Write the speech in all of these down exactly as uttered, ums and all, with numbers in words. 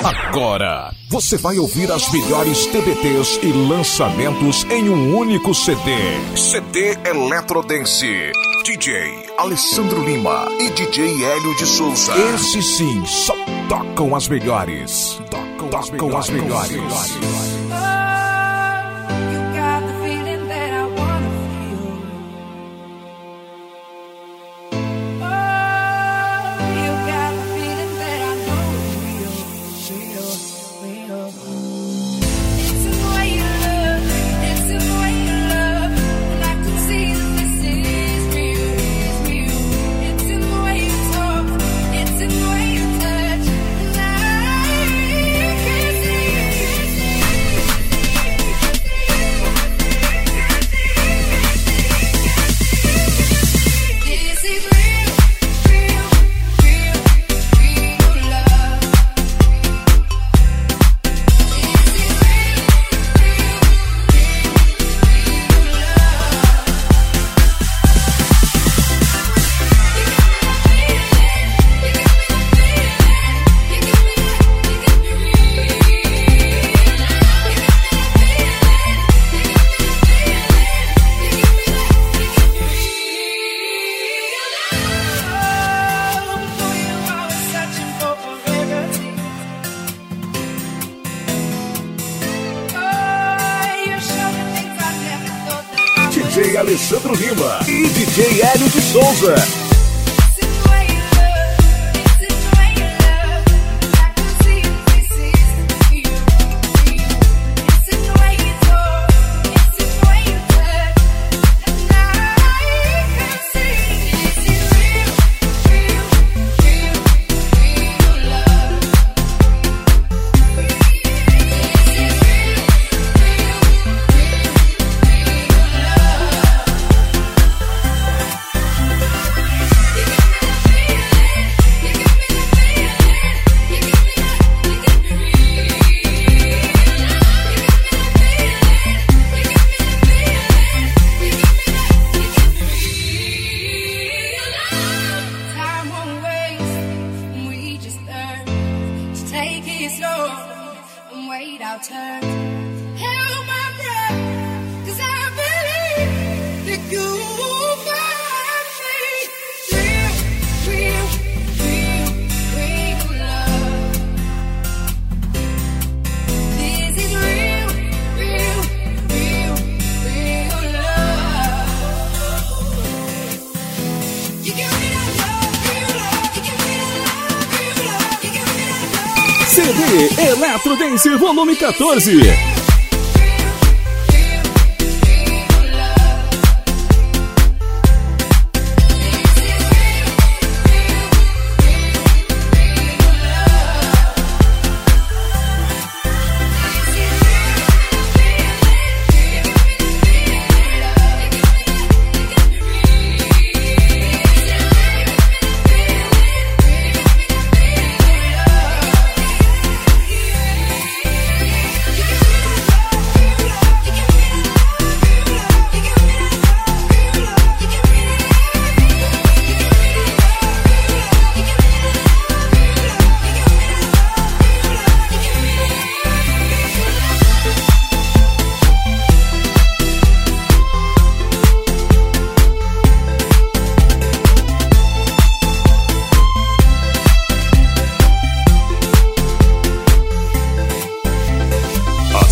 Agora você vai ouvir as melhores T B Ts e lançamentos em um único C D. C D Eletrodance. D J Alessandro Lima e D J Hélio de Souza. Esses sim só tocam as melhores. Tocam, tocam as melhores. As melhores. D J Alessandro Lima e D J Hélio de Souza. C D Eletrodance Volume quatorze.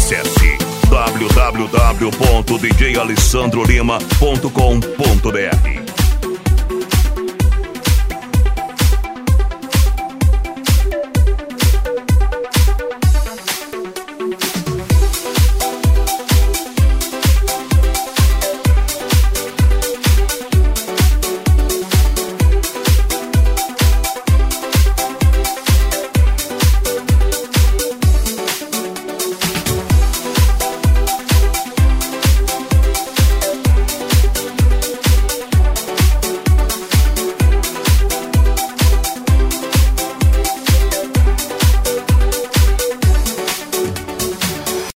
w w w ponto d j alessandro lima ponto com ponto b r.